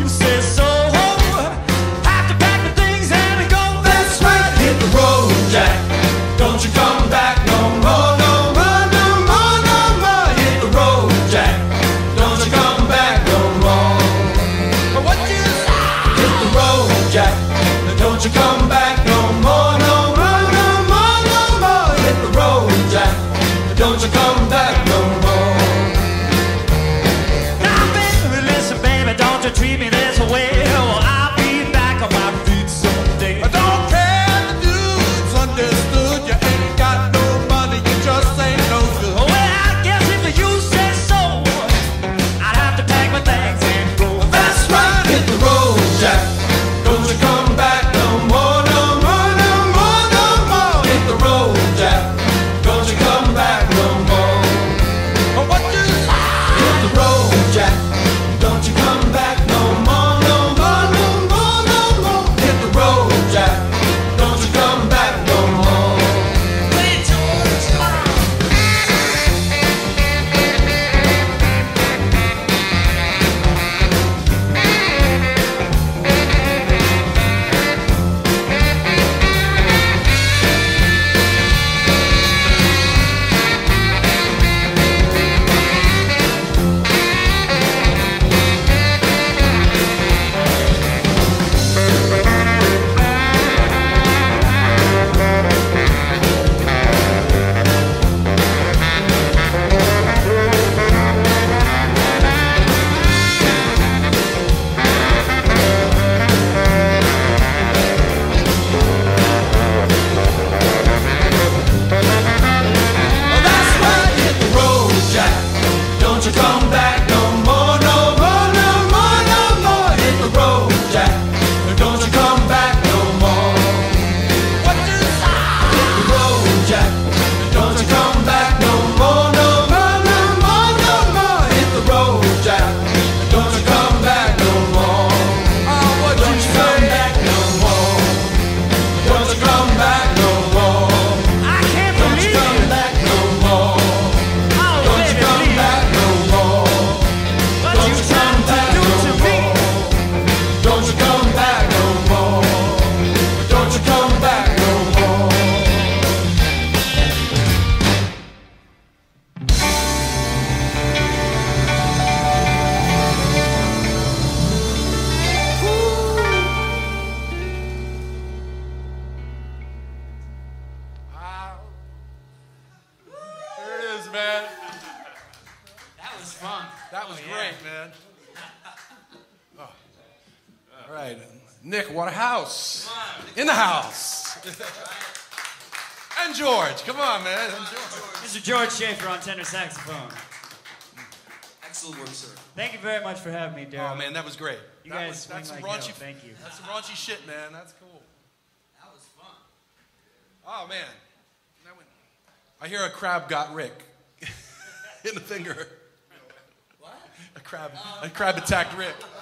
you say so. Have to pack the things and go. That's right, hit the road, Jack. Don't you come back no more, no more, no more, no more. Hit the road, Jack. Don't you come back no more. What you say? Hit the road, Jack. Don't you come back no more, no more, no more, no more. Hit the road, Jack. Don't you come back no more. Now, baby, listen, baby, don't you treat me this way. Well, I'll be back on my feet someday. I don't care the dudes understood. You ain't got no money, you just ain't no good. Well, I guess if you say so, I'd have to pack my things and go. That's right, hit the road, Jack. Don't you come back no more, no more, no more, no more. Hit the road, Jack. Don't you come back no more. What you say? Hit the road, Jack. Don't you come back no more, no more, no more, no more. Hit the road, Jack. Don't you come back no more. Play George. That's right, hit the road, Jack. Don't you come back no more, no more, no more, no more. Hit the road, Jack. Don't you come back no more. What you say? Hit the road, Jack. Don't you come back no more, no more, no more, no more. Hit the road, Jack. Don't you come back no more. What don't you come back no more. Don't you come back no more. I can't believe it. Don't you come back no more. Don't you come back no more. Don't you come back no more. Don't you come back no more. Don't you come back no more. There it is, man. That was fun. That was Oh, yeah. great, man. Oh. All right, Nick Waterhouse in the house, and George. Come on, man. And George. Mr. George Schaefer on tenor saxophone. Excellent work, sir. Thank you very much for having me, Daryl. Oh man, that was great. You That guys was- swing that's some like raunchy. hell. Thank you. That's some raunchy shit, man. That's cool. That was fun. Oh man, I hear a crab got Rick in the finger. What? A crab attacked Rick.